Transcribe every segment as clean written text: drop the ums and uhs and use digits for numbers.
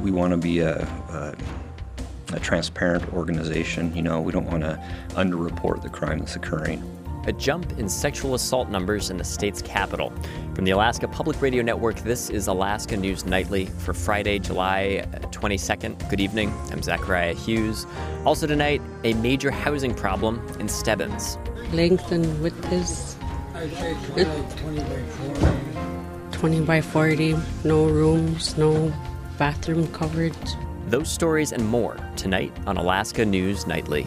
We want to be a transparent organization. We don't want to underreport the crime that's occurring. A jump in sexual assault numbers in the state's capital. From the Alaska Public Radio Network, this is Alaska News Nightly for Friday, July 22nd. Good evening. I'm Zachariah Hughes. Also tonight, a major housing problem in Stebbins. Length and width is 20 by 40. No rooms, no bathroom coverage. Those stories and more tonight on Alaska News Nightly.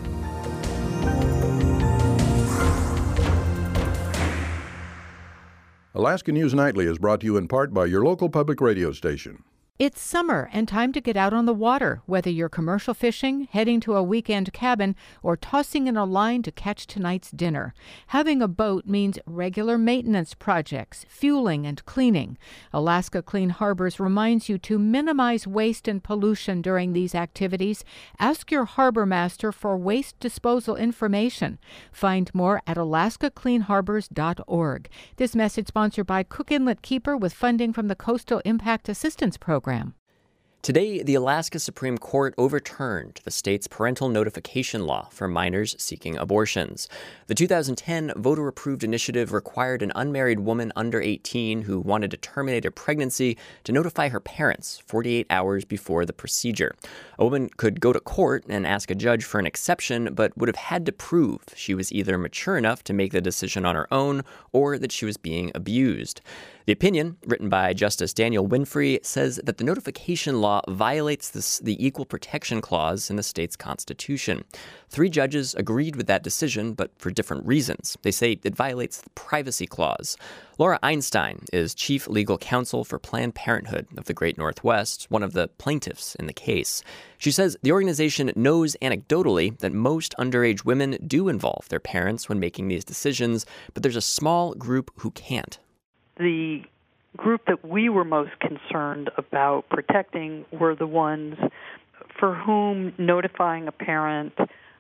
Alaska News Nightly is brought to you in part by your local public radio station. It's summer and time to get out on the water, whether you're commercial fishing, heading to a weekend cabin, or tossing in a line to catch tonight's dinner. Having a boat means regular maintenance projects, fueling and cleaning. Alaska Clean Harbors reminds you to minimize waste and pollution during these activities. Ask your harbor master for waste disposal information. Find more at alaskacleanharbors.org. This message sponsored by Cook Inlet Keeper with funding from the Coastal Impact Assistance Program. Today, the Alaska Supreme Court overturned the state's parental notification law for minors seeking abortions. The 2010 voter-approved initiative required an unmarried woman under 18 who wanted to terminate a pregnancy to notify her parents 48 hours before the procedure. A woman could go to court and ask a judge for an exception, but would have had to prove she was either mature enough to make the decision on her own or that she was being abused. The opinion, written by Justice Daniel Winfrey, says that the notification law violates the Equal Protection Clause in the state's constitution. 3 judges agreed with that decision, but for different reasons. They say it violates the Privacy Clause. Laura Einstein is chief legal counsel for Planned Parenthood of the Great Northwest, one of the plaintiffs in the case. She says the organization knows anecdotally that most underage women do involve their parents when making these decisions, but there's a small group who can't. The group that we were most concerned about protecting were the ones for whom notifying a parent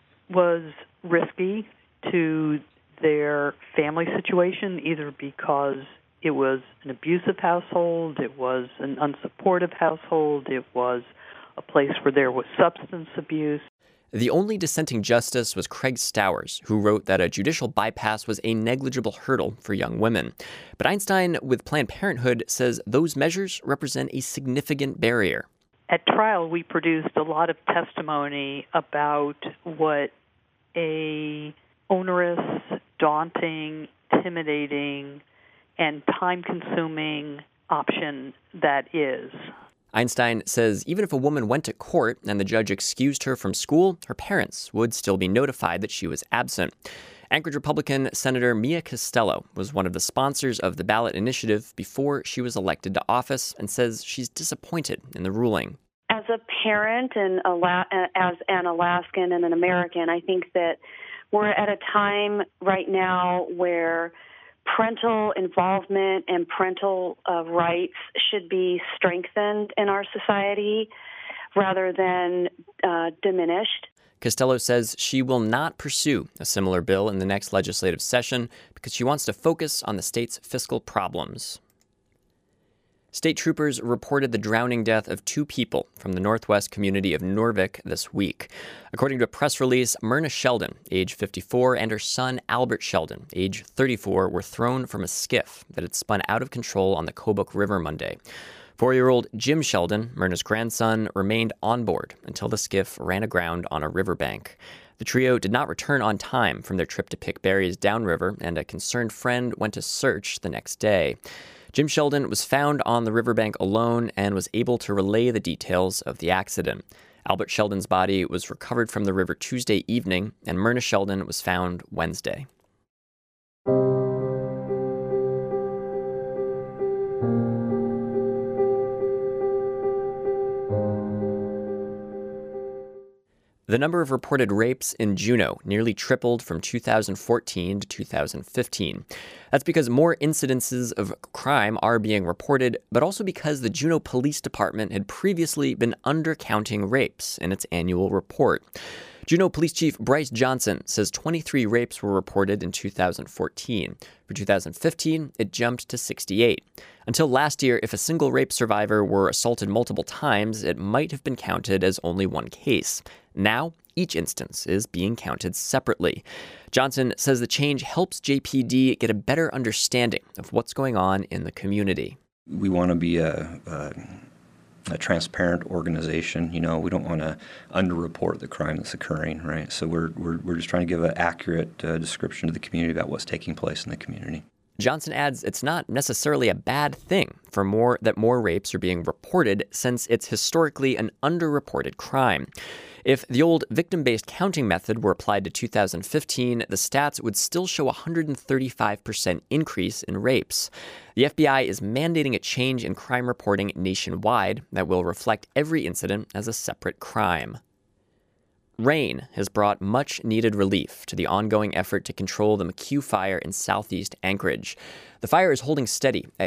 was risky to their family situation, either because it was an abusive household, it was an unsupportive household, it was a place where there was substance abuse. The only dissenting justice was Craig Stowers, who wrote that a judicial bypass was a negligible hurdle for young women. But Einstein, with Planned Parenthood, says those measures represent a significant barrier. At trial, we produced a lot of testimony about what a onerous, daunting, intimidating, and time-consuming option that is. Einstein says even if a woman went to court and the judge excused her from school, her parents would still be notified that she was absent. Anchorage Republican Senator Mia Costello was one of the sponsors of the ballot initiative before she was elected to office and says she's disappointed in the ruling. As a parent and as an Alaskan and an American, I think that we're at a time right now where parental involvement and parental rights should be strengthened in our society rather than diminished. Costello says she will not pursue a similar bill in the next legislative session because she wants to focus on the state's fiscal problems. State troopers reported the drowning death of 2 people from the northwest community of Noorvik this week. According to a press release, Myrna Sheldon, age 54, and her son Albert Sheldon, age 34, were thrown from a skiff that had spun out of control on the Kobuk River Monday. 4-year-old Jim Sheldon, Myrna's grandson, remained on board until the skiff ran aground on a riverbank. The trio did not return on time from their trip to pick berries downriver, and a concerned friend went to search the next day. Jim Sheldon was found on the riverbank alone and was able to relay the details of the accident. Albert Sheldon's body was recovered from the river Tuesday evening, and Myrna Sheldon was found Wednesday. The number of reported rapes in Juneau nearly tripled from 2014 to 2015. That's because more incidences of crime are being reported, but also because the Juneau Police Department had previously been undercounting rapes in its annual report. Juneau Police Chief Bryce Johnson says 23 rapes were reported in 2014. For 2015, it jumped to 68. Until last year, if a single rape survivor were assaulted multiple times, it might have been counted as only one case. Now, each instance is being counted separately. Johnson says the change helps JPD get a better understanding of what's going on in the community. We want to be a transparent organization. We don't want to underreport the crime that's occurring, right? So we're just trying to give an accurate description to the community about what's taking place in the community. Johnson adds it's not necessarily a bad thing that more rapes are being reported, since it's historically an underreported crime. If the old victim-based counting method were applied to 2015, the stats would still show a 135% increase in rapes. The FBI is mandating a change in crime reporting nationwide that will reflect every incident as a separate crime. Rain has brought much-needed relief to the ongoing effort to control the McHugh Fire in southeast Anchorage. The fire is holding steady at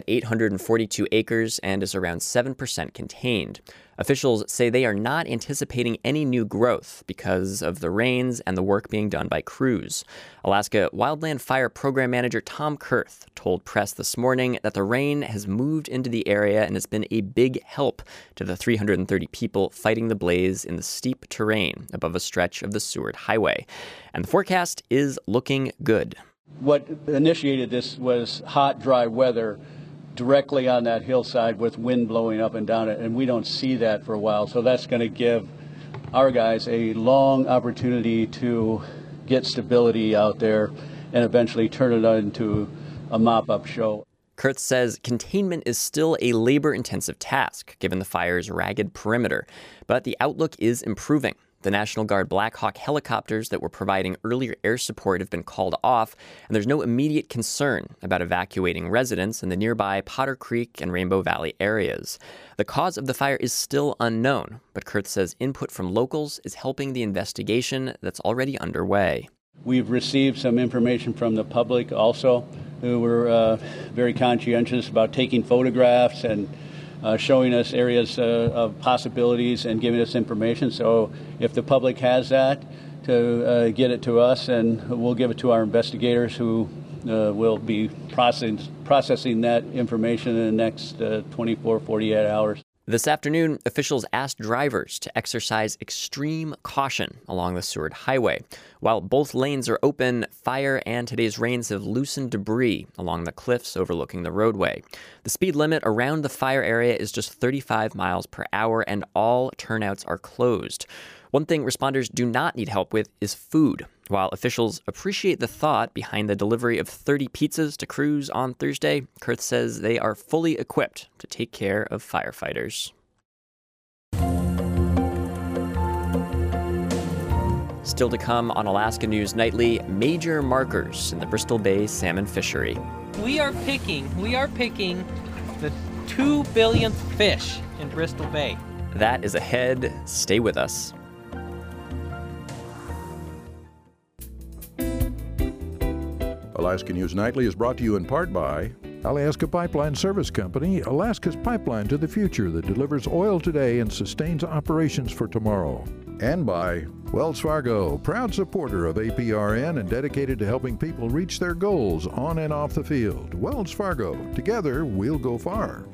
842 acres and is around 7% contained. Officials say they are not anticipating any new growth because of the rains and the work being done by crews. Alaska Wildland Fire Program Manager Tom Kurth told press this morning that the rain has moved into the area and has been a big help to the 330 people fighting the blaze in the steep terrain above a stretch of the Seward Highway. And the forecast is looking good. What initiated this was hot, dry weather directly on that hillside with wind blowing up and down it, and we don't see that for a while. So that's going to give our guys a long opportunity to get stability out there and eventually turn it into a mop-up show. Kurth says containment is still a labor-intensive task, given the fire's ragged perimeter, but the outlook is improving. The National Guard Black Hawk helicopters that were providing earlier air support have been called off, and there's no immediate concern about evacuating residents in the nearby Potter Creek and Rainbow Valley areas. The cause of the fire is still unknown, but Kurth says input from locals is helping the investigation that's already underway. We've received some information from the public also, who were very conscientious about taking photographs and showing us areas of possibilities and giving us information. So if the public has that, to get it to us, and we'll give it to our investigators who will be processing that information in the next 24, 48 hours. This afternoon, officials asked drivers to exercise extreme caution along the Seward Highway. While both lanes are open, fire and today's rains have loosened debris along the cliffs overlooking the roadway. The speed limit around the fire area is just 35 miles per hour, and all turnouts are closed. One thing responders do not need help with is food. While officials appreciate the thought behind the delivery of 30 pizzas to crews on Thursday, Kurth says they are fully equipped to take care of firefighters. Still to come on Alaska News Nightly, major markers in the Bristol Bay salmon fishery. We are picking the 2 billionth fish in Bristol Bay. That is ahead. Stay with us. Alaska News Nightly is brought to you in part by Alaska Pipeline Service Company, Alaska's pipeline to the future that delivers oil today and sustains operations for tomorrow. And by Wells Fargo, proud supporter of APRN and dedicated to helping people reach their goals on and off the field. Wells Fargo, together we'll go far.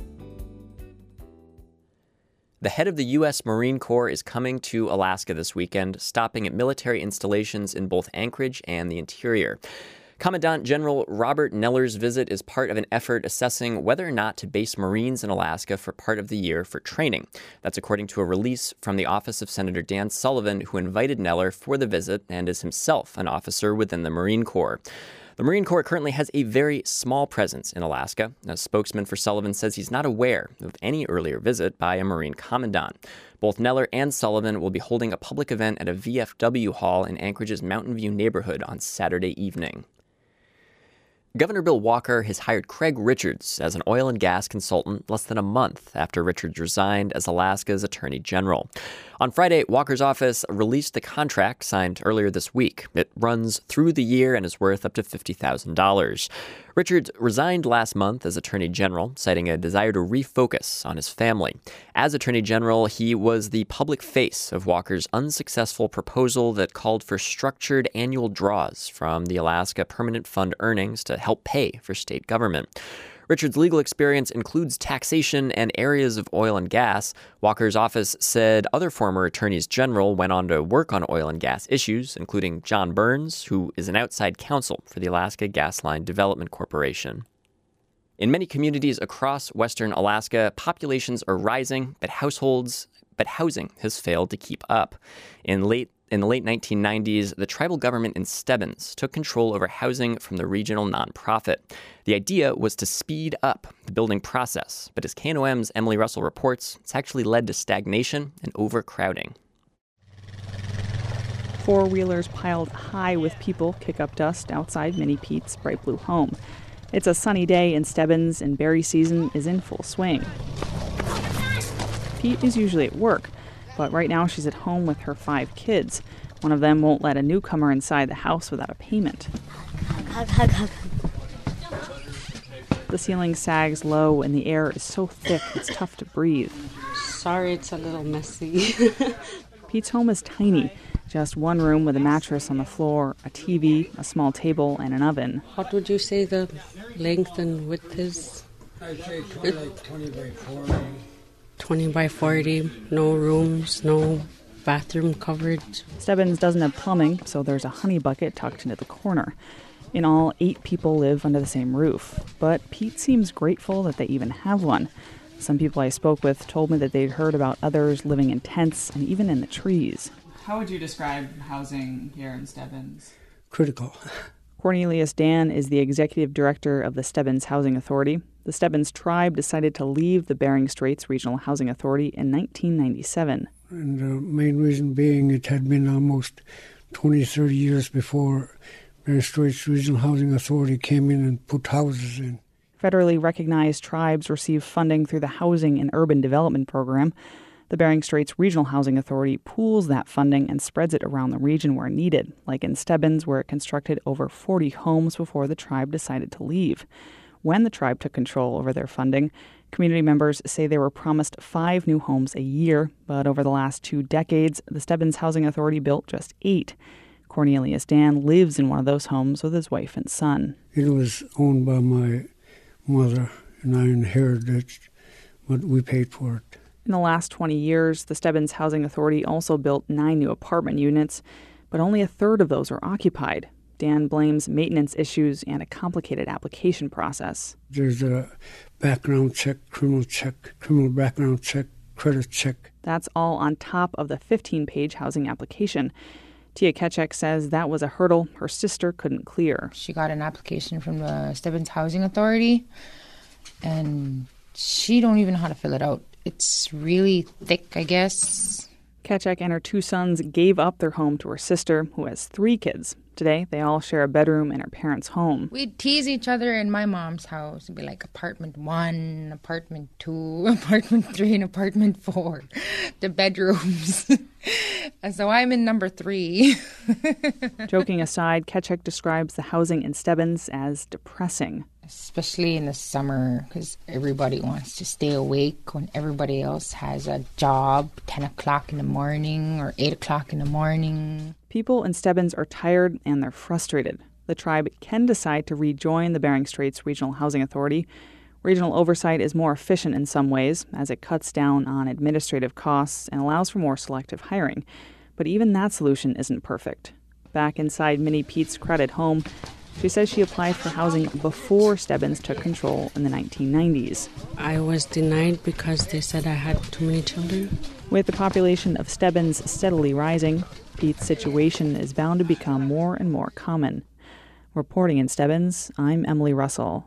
The head of the U.S. Marine Corps is coming to Alaska this weekend, stopping at military installations in both Anchorage and the interior. Commandant General Robert Neller's visit is part of an effort assessing whether or not to base Marines in Alaska for part of the year for training. That's according to a release from the office of Senator Dan Sullivan, who invited Neller for the visit and is himself an officer within the Marine Corps. The Marine Corps currently has a very small presence in Alaska. A spokesman for Sullivan says he's not aware of any earlier visit by a Marine commandant. Both Neller and Sullivan will be holding a public event at a VFW hall in Anchorage's Mountain View neighborhood on Saturday evening. Governor Bill Walker has hired Craig Richards as an oil and gas consultant less than a month after Richards resigned as Alaska's Attorney General. On Friday, Walker's office released the contract signed earlier this week. It runs through the year and is worth up to $50,000. Richards resigned last month as Attorney General, citing a desire to refocus on his family. As Attorney General, he was the public face of Walker's unsuccessful proposal that called for structured annual draws from the Alaska Permanent Fund earnings to help pay for state government. Richard's legal experience includes taxation and areas of oil and gas. Walker's office said other former attorneys general went on to work on oil and gas issues, including John Burns, who is an outside counsel for the Alaska Gas Line Development Corporation. In many communities across western Alaska, populations are rising, but housing has failed to keep up. In the late 1990s, the tribal government in Stebbins took control over housing from the regional nonprofit. The idea was to speed up the building process, but as KNOM's Emily Russell reports, it's actually led to stagnation and overcrowding. Four-wheelers piled high with people kick up dust outside Minnie Pete's bright blue home. It's a sunny day in Stebbins, and berry season is in full swing. Pete is usually at work, but right now she's at home with her 5 kids. One of them won't let a newcomer inside the house without a payment. Hug. The ceiling sags low and the air is so thick it's tough to breathe. Sorry, it's a little messy. Pete's home is tiny, just one room with a mattress on the floor, a TV, a small table, and an oven. What would you say the length and width is? I'd say like 20 by 40. 20 by 40, no rooms, no bathroom coverage. Stebbins doesn't have plumbing, so there's a honey bucket tucked into the corner. In all, 8 people live under the same roof. But Pete seems grateful that they even have one. Some people I spoke with told me that they'd heard about others living in tents and even in the trees. How would you describe housing here in Stebbins? Critical. Cornelius Dan is the executive director of the Stebbins Housing Authority. The Stebbins tribe decided to leave the Bering Straits Regional Housing Authority in 1997. And the main reason being it had been almost 20, 30 years before Bering Straits Regional Housing Authority came in and put houses in. Federally recognized tribes receive funding through the Housing and Urban Development Program. The Bering Straits Regional Housing Authority pools that funding and spreads it around the region where needed, like in Stebbins, where it constructed over 40 homes before the tribe decided to leave. When the tribe took control over their funding, community members say they were promised 5 new homes a year, but over the last 2 decades, the Stebbins Housing Authority built just 8. Cornelius Dan lives in one of those homes with his wife and son. It was owned by my mother, and I inherited it, but we paid for it. In the last 20 years, the Stebbins Housing Authority also built 9 new apartment units, but only a third of those are occupied. Dan blames maintenance issues and a complicated application process. There's a background check, criminal background check, credit check. That's all on top of the 15-page housing application. Tia Ketchek says that was a hurdle her sister couldn't clear. She got an application from the Stebbins Housing Authority, and she don't even know how to fill it out. It's really thick, I guess. Ketchek and her 2 sons gave up their home to her sister, who has 3 kids. Today, they all share a bedroom in her parents' home. We'd tease each other in my mom's house. It'd be like apartment 1, apartment 2, apartment 3, and apartment 4. The bedrooms. And so I'm in number 3. Joking aside, Ketchek describes the housing in Stebbins as depressing. Especially in the summer, because everybody wants to stay awake when everybody else has a job, 10 o'clock in the morning or 8 o'clock in the morning. People in Stebbins are tired and they're frustrated. The tribe can decide to rejoin the Bering Straits Regional Housing Authority. Regional oversight is more efficient in some ways, as it cuts down on administrative costs and allows for more selective hiring. But even that solution isn't perfect. Back inside Minnie Pete's credit home, she says she applied for housing before Stebbins took control in the 1990s. I was denied because they said I had too many children. With the population of Stebbins steadily rising, Pete's situation is bound to become more and more common. Reporting in Stebbins, I'm Emily Russell.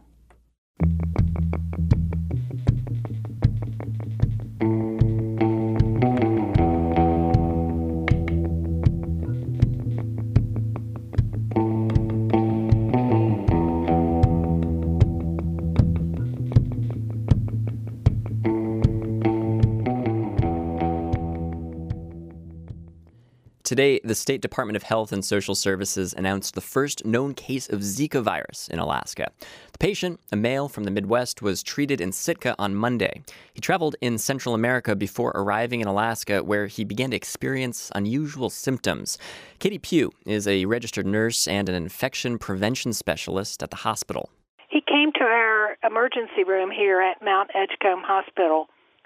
Today, the State Department of Health and Social Services announced the first known case of Zika virus in Alaska. The patient, a male from the Midwest, was treated in Sitka on Monday. He traveled in Central America before arriving in Alaska, where he began to experience unusual symptoms. Katie Pugh is a registered nurse and an infection prevention specialist at the hospital. He came to our emergency room here at Mount Edgecombe Hospital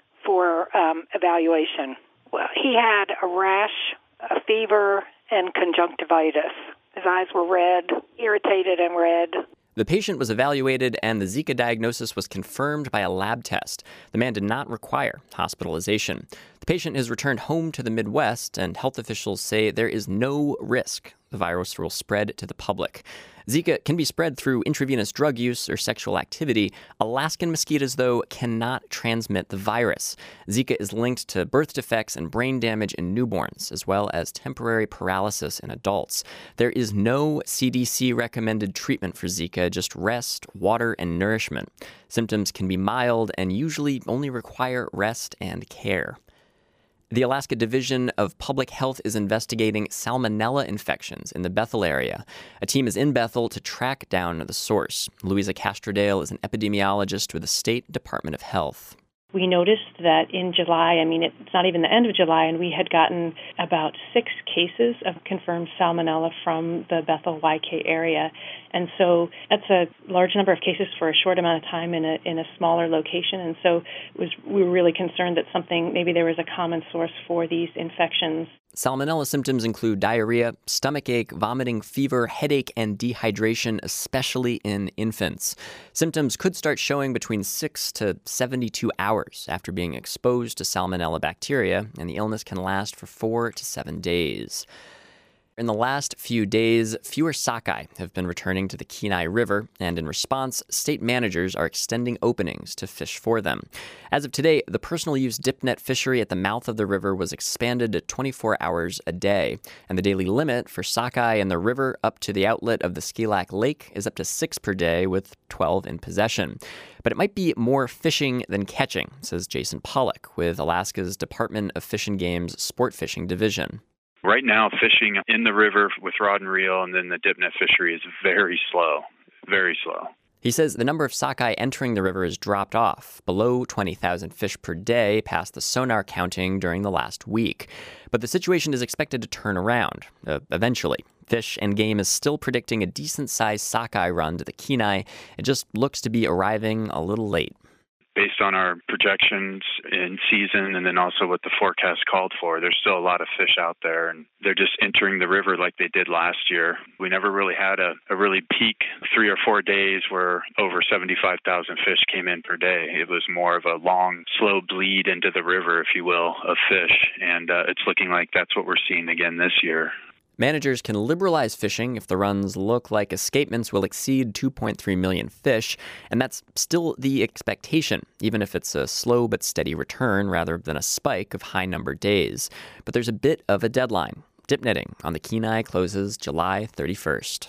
for evaluation. Well, he had a rash, a fever, and conjunctivitis. His eyes were red, irritated and red. The patient was evaluated and the Zika diagnosis was confirmed by a lab test. The man did not require hospitalization. The patient is returned home to the Midwest, and health officials say there is no risk the virus will spread to the public. Zika can be spread through intravenous drug use or sexual activity. Alaskan mosquitoes, though, cannot transmit the virus. Zika is linked to birth defects and brain damage in newborns, as well as temporary paralysis in adults. There is no CDC-recommended treatment for Zika, just rest, water, and nourishment. Symptoms can be mild and usually only require rest and care. The Alaska Division of Public Health is investigating salmonella infections in the Bethel area. A team is in Bethel to track down the source. Louisa Castrodale is an epidemiologist with the State Department of Health. We noticed that in July, it's not even the end of July, and we had gotten about 6 cases of confirmed salmonella from the Bethel-YK area. And so that's a large number of cases for a short amount of time in a smaller location. And so we were really concerned that maybe there was a common source for these infections. Salmonella symptoms include diarrhea, stomach ache, vomiting, fever, headache, and dehydration, especially in infants. Symptoms could start showing between 6 to 72 hours after being exposed to salmonella bacteria, and the illness can last for 4 to 7 days. In the last few days, fewer sockeye have been returning to the Kenai River, and in response, state managers are extending openings to fish for them. As of today, the personal use dip net fishery at the mouth of the river was expanded to 24 hours a day, and the daily limit for sockeye in the river up to the outlet of the Skilac Lake is up to 6 per day, with 12 in possession. But it might be more fishing than catching, says Jason Pollock with Alaska's Department of Fish and Game's Sport Fishing Division. Right now, fishing in the river with rod and reel and then the dip net fishery is very slow, very slow. He says the number of sockeye entering the river has dropped off, below 20,000 fish per day past the sonar counting during the last week. But the situation is expected to turn around, eventually. Fish and Game is still predicting a decent-sized sockeye run to the Kenai. It just looks to be arriving a little late. Based on our projections in season and then also what the forecast called for, there's still a lot of fish out there, and they're just entering the river like they did last year. We never really had a really peak 3 or 4 days where over 75,000 fish came in per day. It was more of a long, slow bleed into the river, if you will, of fish, and it's looking like that's what we're seeing again this year. Managers can liberalize fishing if the runs look like escapements will exceed 2.3 million fish, and that's still the expectation, even if it's a slow but steady return rather than a spike of high-numbered days. But there's a bit of a deadline. Dip netting on the Kenai closes July 31st.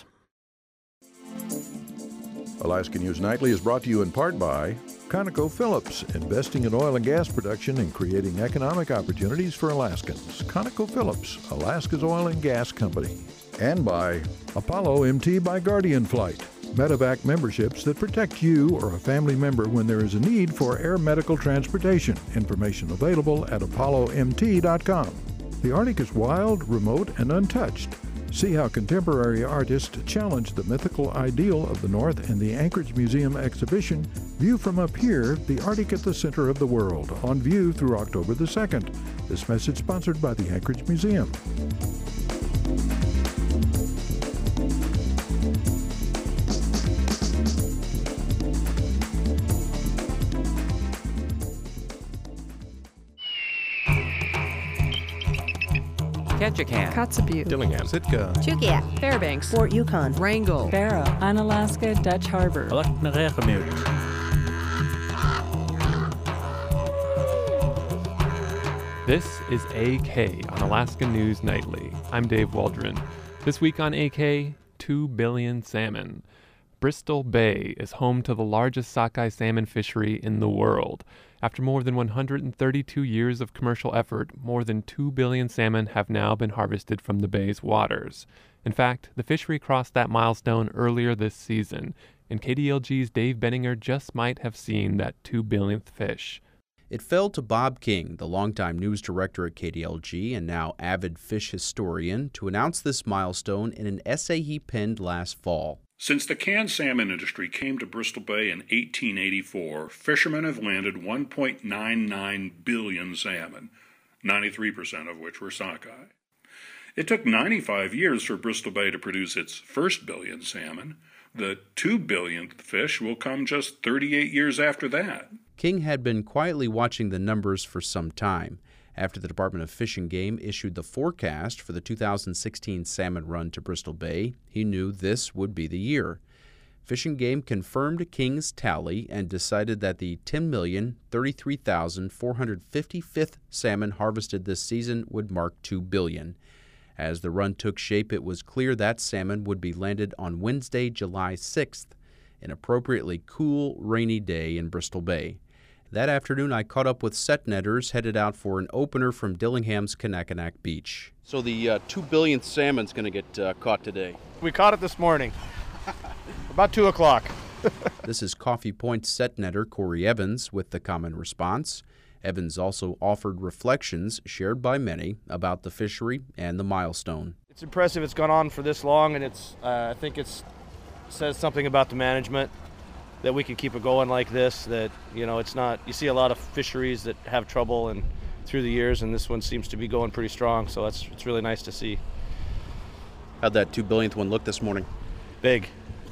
Alaska News Nightly is brought to you in part by ConocoPhillips, investing in oil and gas production and creating economic opportunities for Alaskans. ConocoPhillips, Alaska's oil and gas company. And by Apollo MT by Guardian Flight, medevac memberships that protect you or a family member when there is a need for air medical transportation. Information available at apollomt.com. The Arctic is wild, remote, and untouched. See how contemporary artists challenge the mythical ideal of the North in the Anchorage Museum exhibition, View from Up Here, the Arctic at the Center of the World, on view through October the 2nd. This message sponsored by the Anchorage Museum. Ketchikan, Kotzebue, Dillingham, Sitka, Chukia, Fairbanks, Fort Yukon, Wrangell, Barrow, Unalaska, Dutch Harbor. This is AK on Alaska News Nightly. I'm Dave Waldron. This week on AK, 2 billion salmon. Bristol Bay is home to the largest sockeye salmon fishery in the world. After more than 132 years of commercial effort, more than 2 billion salmon have now been harvested from the bay's waters. In fact, the fishery crossed that milestone earlier this season, and KDLG's Dave Benninger just might have seen that 2 billionth fish. It fell to Bob King, the longtime news director at KDLG and now avid fish historian, to announce this milestone in an essay he penned last fall. Since the canned salmon industry came to Bristol Bay in 1884, fishermen have landed 1.99 billion salmon, 93% of which were sockeye. It took 95 years for Bristol Bay to produce its first billion salmon. The 2 billionth fish will come just 38 years after that. King had been quietly watching the numbers for some time. After the Department of Fish and Game issued the forecast for the 2016 salmon run to Bristol Bay, he knew this would be the year. Fish and Game confirmed King's tally and decided that the 10,033,455th salmon harvested this season would mark 2 billion. As the run took shape, it was clear that salmon would be landed on Wednesday, July 6th, an appropriately cool, rainy day in Bristol Bay. That afternoon, I caught up with set netters headed out for an opener from Dillingham's Kanakanak Beach. So the 2 billionth salmon's going to get caught today. We caught it this morning, about 2 o'clock. This is Coffee Point set netter Corey Evans with the common response. Evans also offered reflections shared by many about the fishery and the milestone. It's impressive it's gone on for this long, and I think it says something about the management that we can keep it going like this, that, it's not, you see a lot of fisheries that have trouble and through the years, and this one seems to be going pretty strong, so it's really nice to see. How'd that 2 billionth one look this morning? Big.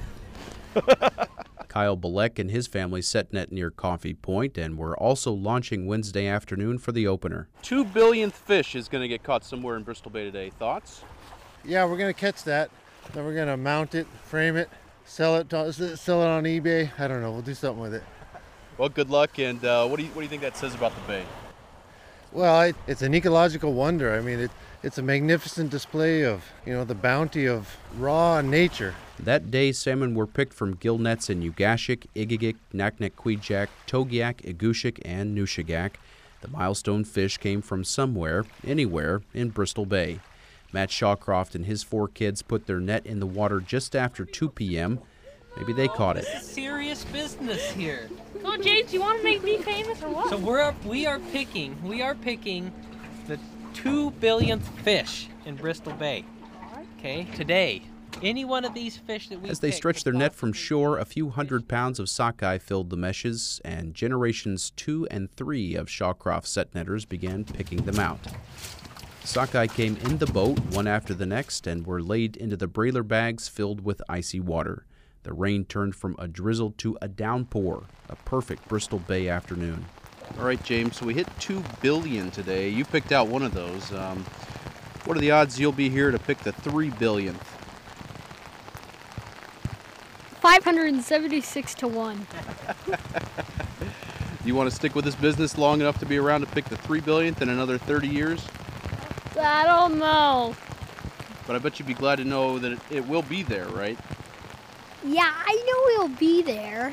Kyle Balek and his family set net near Coffee Point and were also launching Wednesday afternoon for the opener. 2 billionth fish is going to get caught somewhere in Bristol Bay today. Thoughts? Yeah, we're going to catch that. Then we're going to mount it, frame it, sell it on eBay. I don't know. We'll do something with it. Well, good luck. And what do you think that says about the bay? Well, it's an ecological wonder. I mean, it's a magnificent display of, the bounty of raw nature. That day, salmon were picked from gill nets in Ugashik, Igigik, Naknek-Kwijak, Togiak, Egushik, and Nushagak. The milestone fish came from somewhere, anywhere, in Bristol Bay. Matt Shawcroft and his 4 kids put their net in the water just after 2 p.m. Maybe they caught it. This is serious business here. So, James, you want to make me famous or what? So we are picking the 2 billionth fish in Bristol Bay. Okay, today. Any one of these fish that we As they stretched their net from shore, a few hundred pounds of sockeye filled the meshes, and generations 2 and 3 of Shawcroft set netters began picking them out. Sockeye came in the boat, one after the next, and were laid into the brailer bags filled with icy water. The rain turned from a drizzle to a downpour, a perfect Bristol Bay afternoon. All right, James, so we hit 2 billion today. You picked out one of those. What are the odds you'll be here to pick the 3 billionth? 576 to 1. You want to stick with this business long enough to be around to pick the 3 billionth in another 30 years? I don't know. But I bet you'd be glad to know that it will be there, right? Yeah, I know it'll be there.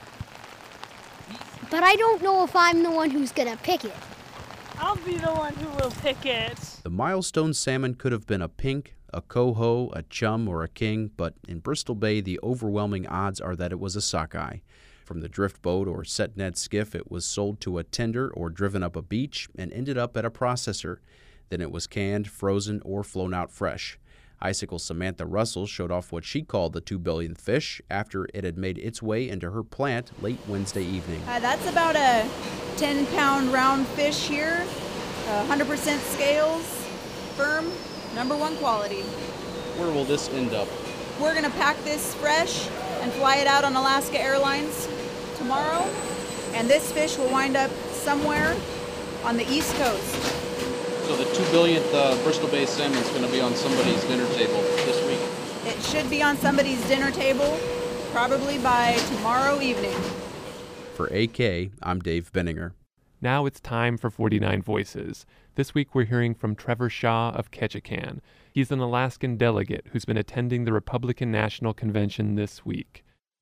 But I don't know if I'm the one who's going to pick it. I'll be the one who will pick it. The milestone salmon could have been a pink, a coho, a chum, or a king, but in Bristol Bay, the overwhelming odds are that it was a sockeye. From the drift boat or set net skiff, it was sold to a tender or driven up a beach and ended up at a processor. Then it was canned, frozen, or flown out fresh. Icicle Samantha Russell showed off what she called the 2 billionth fish after it had made its way into her plant late Wednesday evening. That's about a 10-pound round fish here, 100% scales, firm, #1 quality. Where will this end up? We're going to pack this fresh and fly it out on Alaska Airlines tomorrow, and this fish will wind up somewhere on the East Coast. So the 2 billionth Bristol Bay salmon is going to be on somebody's dinner table this week. It should be on somebody's dinner table probably by tomorrow evening. For AK, I'm Dave Benninger. Now it's time for 49 Voices. This week we're hearing from Trevor Shaw of Ketchikan. He's an Alaskan delegate who's been attending the Republican National Convention this week.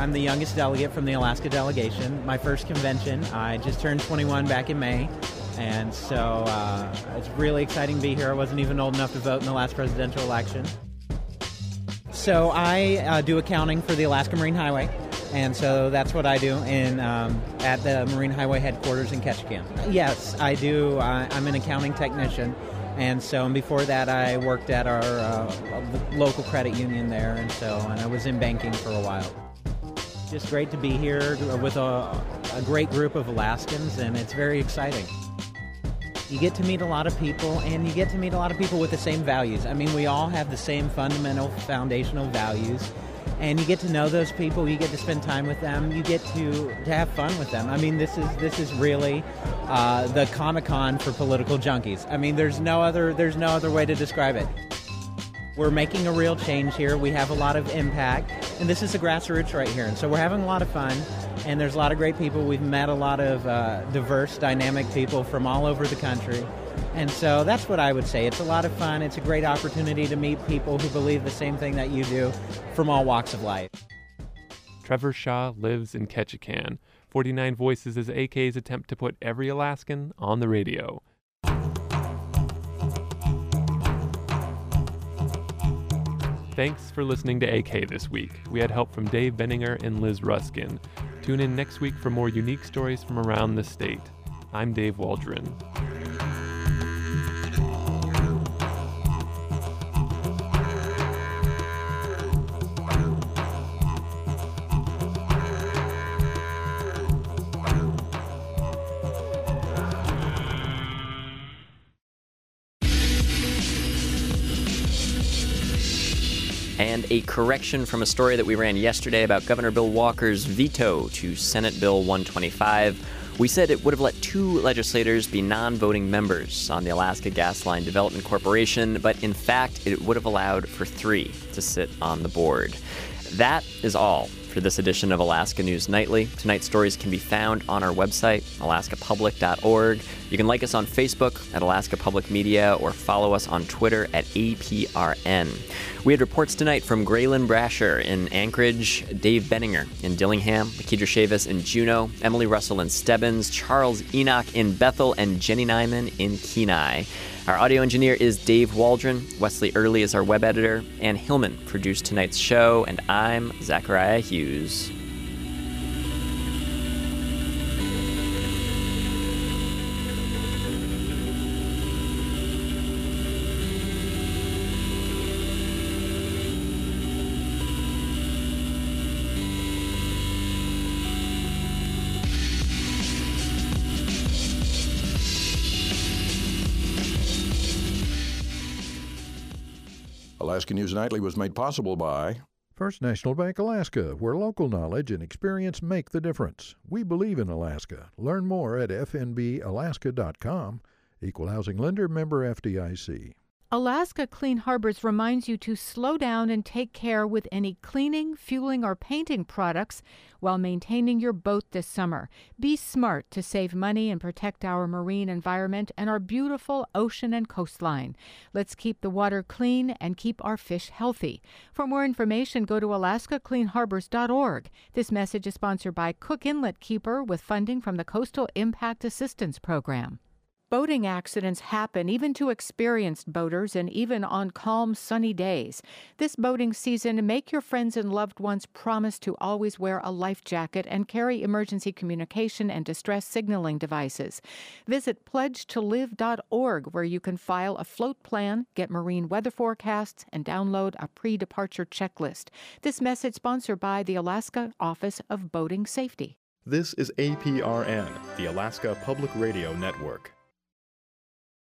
I'm the youngest delegate from the Alaska delegation. My first convention. I just turned 21 back in May, and so it's really exciting to be here. I wasn't even old enough to vote in the last presidential election. So I do accounting for the Alaska Marine Highway, and so that's what I do at the Marine Highway headquarters in Ketchikan. Yes, I do. I'm an accounting technician, and before that I worked at our local credit union there, and I was in banking for a while. Just great to be here with a great group of Alaskans, and it's very exciting. You get to meet a lot of people, and you get to meet a lot of people with the same values. I mean, we all have the same fundamental, foundational values, and you get to know those people. You get to spend time with them. You get to have fun with them. I mean, this is really the Comic-Con for political junkies. I mean, there's no other way to describe it. We're making a real change here. We have a lot of impact, and this is the grassroots right here. And so we're having a lot of fun, and there's a lot of great people. We've met a lot of diverse, dynamic people from all over the country. And so that's what I would say. It's a lot of fun. It's a great opportunity to meet people who believe the same thing that you do from all walks of life. Trevor Shaw lives in Ketchikan. 49 Voices is AK's attempt to put every Alaskan on the radio. Thanks for listening to AK this week. We had help from Dave Benninger and Liz Ruskin. Tune in next week for more unique stories from around the state. I'm Dave Waldron. And a correction from a story that we ran yesterday about Governor Bill Walker's veto to Senate Bill 125. We said it would have let 2 legislators be non-voting members on the Alaska Gas Line Development Corporation, but in fact, it would have allowed for 3 to sit on the board. That is all for this edition of Alaska News Nightly. Tonight's stories can be found on our website, alaskapublic.org. You can like us on Facebook at Alaska Public Media or follow us on Twitter at APRN. We had reports tonight from Graylin Brasher in Anchorage, Dave Benninger in Dillingham, Lakedra Chavis in Juneau, Emily Russell in Stebbins, Charles Enoch in Bethel, and Jenny Nyman in Kenai. Our audio engineer is Dave Waldron. Wesley Early is our web editor. Ann Hillman produced tonight's show, and I'm Zachariah Hughes. Alaska News Nightly was made possible by First National Bank Alaska, where local knowledge and experience make the difference. We believe in Alaska. Learn more at fnbalaska.com. Equal Housing Lender, member FDIC. Alaska Clean Harbors reminds you to slow down and take care with any cleaning, fueling, or painting products while maintaining your boat this summer. Be smart to save money and protect our marine environment and our beautiful ocean and coastline. Let's keep the water clean and keep our fish healthy. For more information, go to alaskacleanharbors.org. This message is sponsored by Cook Inlet Keeper with funding from the Coastal Impact Assistance Program. Boating accidents happen even to experienced boaters and even on calm, sunny days. This boating season, make your friends and loved ones promise to always wear a life jacket and carry emergency communication and distress signaling devices. Visit pledgetolive.org, where you can file a float plan, get marine weather forecasts, and download a pre-departure checklist. This message sponsored by the Alaska Office of Boating Safety. This is APRN, the Alaska Public Radio Network.